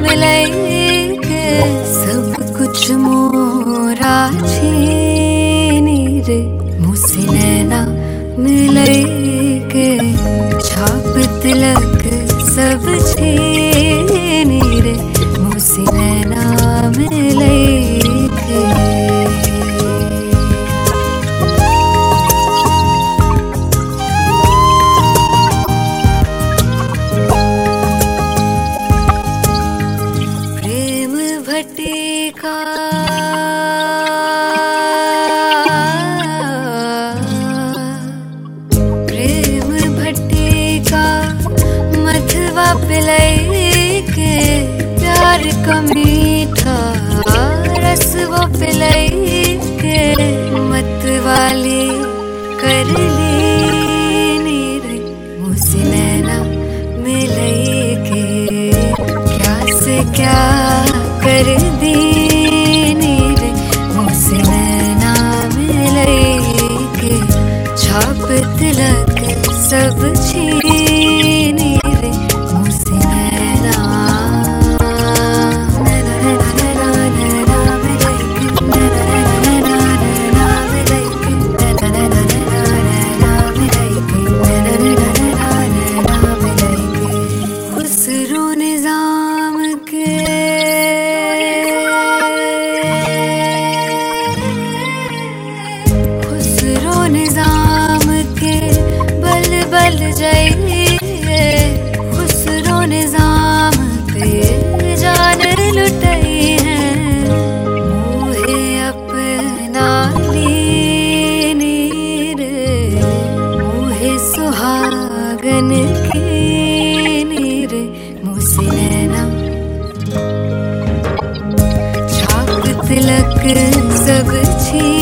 मिलई के सब कुछ मोरा छीनी रे मुझसे नैना मिलई के छाप तिलक सब छीनी रे मुझसे नैना मिलई के। भट्टिका प्रेम भट्टिका मथवा पिलई के प्यार का मीठा रस वो पिलई के मतवाली कर ली रे मुझसे नैना मिलई के क्या से क्या कर दीनी रे मुझसे नैना मिलई के छाप तिलक सब छीनी रे मुझसे नैना खुसरो निजाम के निजाम के बल बल जाइए खुसरो निजाम पे जान लुटई है मुहे अपना लीनी रे मुहे सुहागन की रे मुझसे नैना छाप तिलक सब छी